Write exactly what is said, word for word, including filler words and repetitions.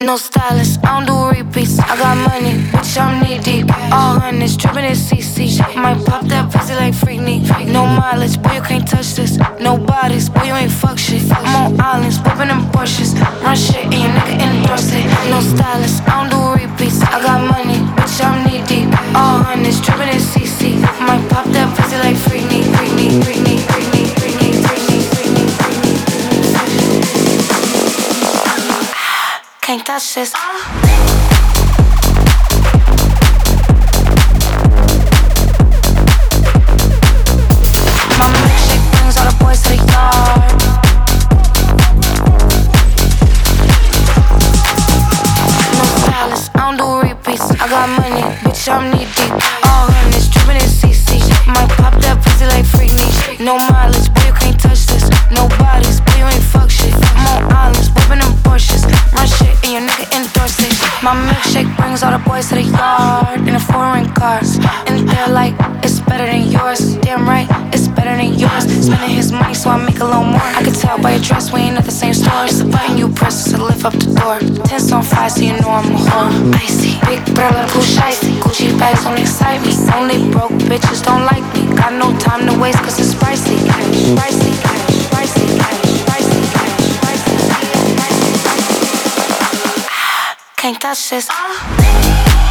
No stylist, I don't do repeats. I got money, bitch, I'm knee deep. All hundreds, dripping in C C. Might pop that pussy like Freakney. No mileage, boy, you can't touch this. No bodies, boy, you ain't fuck shit. I'm on islands, whipping them Porsches. Run shit and your nigga endorse it. No stylist, I don't do repeats. I got money, bitch, I'm knee deep. All hundreds, dripping in C C. Might pop that pussy like Freakney. Freakney, Freakney, Freakney, Freakney, Freakney, Freakney, Freakney. Can't touch this. My milkshake brings all the boys to the yard. No stylist, I don't do repeats. I got money, bitch, I'm knee deep. All hundreds, dripping in C C. Might pop that pussy like Freakney. No mileage, boy, you can't touch this. No bodies, boy, you ain't fuck shit. I'm on islands, whipping them Porsches. Run shit and your nigga endorse it. My milkshake brings all the boys to the yard in a foreign cars. And they're like, it's better than yours. Damn right, it's better than yours. Spending his money so I make a little more. I can tell by your dress we ain't at the same store. It's a button you press to lift up the door. Tense on fire so you know I'm a whore. Icy, big brother, cool shicey. Gucci bags don't excite me. Only broke bitches don't like me. Got no time to waste cause it's pricey. Pricey, pricey, pricey, pricey, pricey. Can't touch this.